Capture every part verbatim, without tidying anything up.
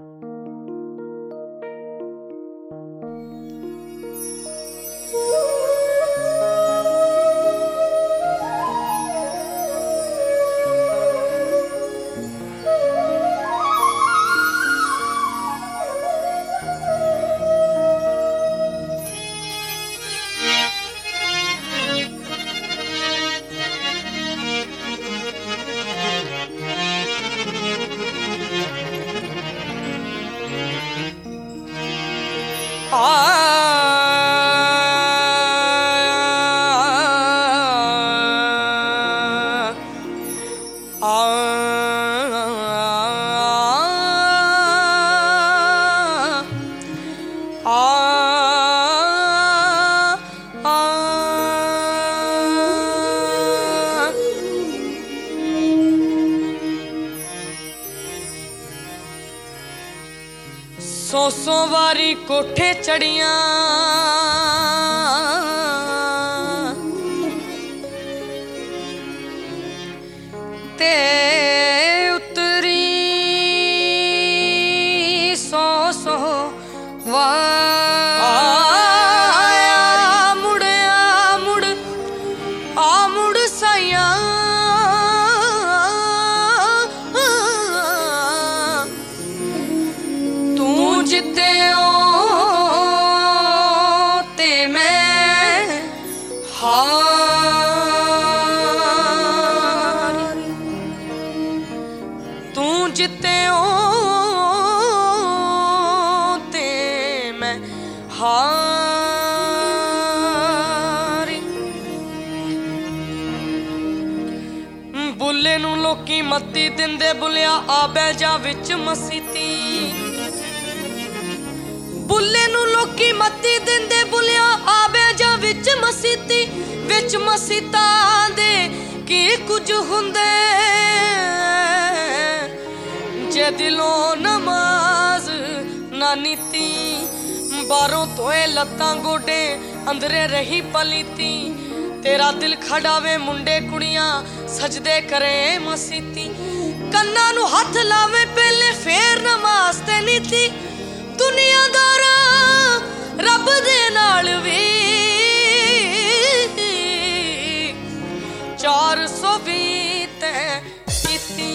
सौ सौ वारी कोठे चढ़िया ते उतरी सौ सौ वार मुड़ आ मुड़ आ मुड़ साइया जिते ओ ते मैं हार तू जिते ओ ते मैं हार बुल्ले नू लोकी मत्ती दिंदे बुलिया आ बै जा विच मसीती बुल्ले नू लोकी मत्ती दिंदे बुलिया आवे जा विच मसीती विच मसीतां दे की कुछ हुंदे जे दिलों नमाज ना नीती बारों तोए लत्तां गोडे अंदरे रही पलीती तेरा दिल खड़ावे मुंडे कुड़ियां सजदे करे मसीती कन्ना नू हथ लावे पहले फेर नमाज ते नीती दुनियादारा रब दे नाल वी चार सौ भी तैं कीती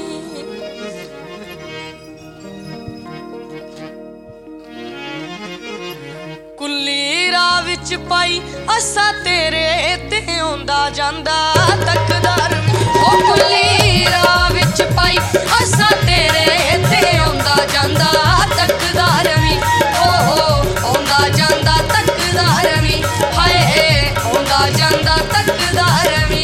कुल्ली राह विच पाई असा तेरे ते आंदा जांदा तकदार ओ कुल्ली राह विच पाई असा तेरे ते आंदा जांदा तकदार वी ओ आंदा जांदा तकदार वी हाय आंदा जांदा तकदार वी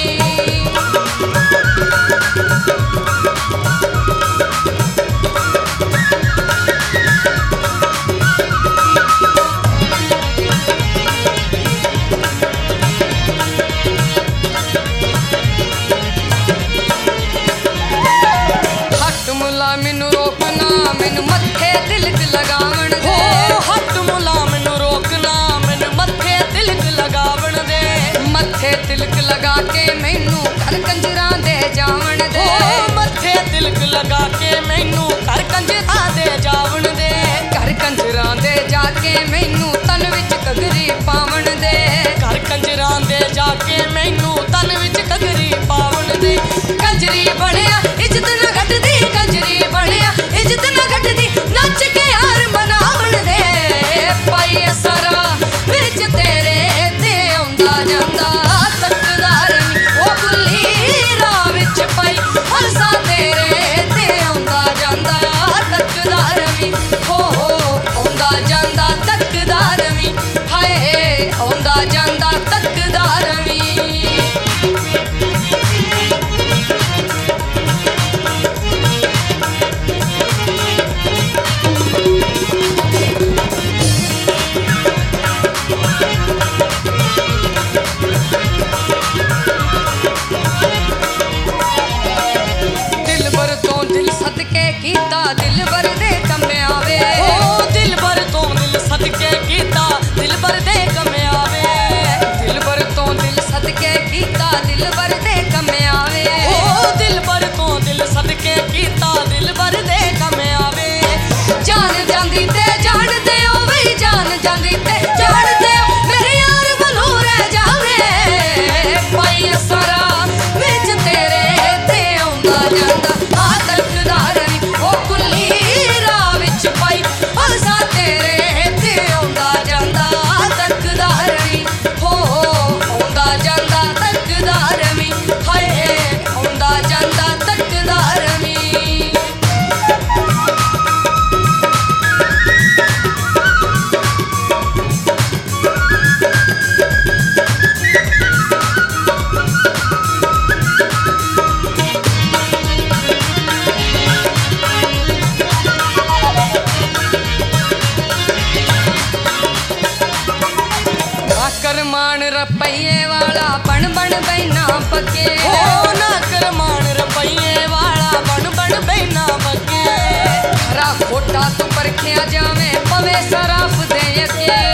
मैनू रोकना मैनू मत्थे तिलक लगावण दे हट मुला मैनू रोकना मैनू मत्थे तिलक लगावण दे मत्थे तिलक लगा के मैनू घर कंजरां दे जावण दे मत्थे तिलक लगा के मैनू घर कंजरां दे जावण दे घर कंजरां दे जाके मैनू तन विच कगरी पावण दे घर कंजरां दे जाके मैनू तन विच कगरी पावण दे कंजरी बणिया इज्जत ना घटदी कंजरी बणिया इज्जत ना घटदी नच के यार मनावण दे पाई असरा विच तेरे ते आंदा जांदा तकदार ओ कुल्ली राह विच पाई असा तेरे ते आंदा जांदा ਜਾਂਦੀ ਤੇ ਜਾਣਦੇ ਮੇਰੇ ਯਾਰ ਵੱਲੋਂ ਰਹਿ ਜਾਵੇ ਪਾਈ ਸਾਰਾ ਵਿੱਚ ਤੇਰੇ ਤੇ ਆਉਂਦਾ ਜਾਂਦਾ ਆ ਤੱਕਦਾਰ ਨੀ ਉਹ ਕੁੱਲੀ ਰਾਹ ਵਿੱਚ ਪਾਈ ਅਲਸਾ ਤੇਰੇ ਤੇ ਆਉਂਦਾ ਜਾਂਦਾ ਤੱਕਦਾਰ ਨੀ ਹੋ ਆਉਂਦਾ ਜਾਂਦਾ ਤੱਕਦਾਰ ਨੀ ਹਾਏ ਆਉਂਦਾ ਜਾਂਦਾ ਤੱਕਦਾਰ ਨੀ करमान रपैये वाला बन बन बैना पके ओ ना करमान रपैये वाला बन बन बैना पके खरा खोटा तू परखिया जावे पवे सराफ दे के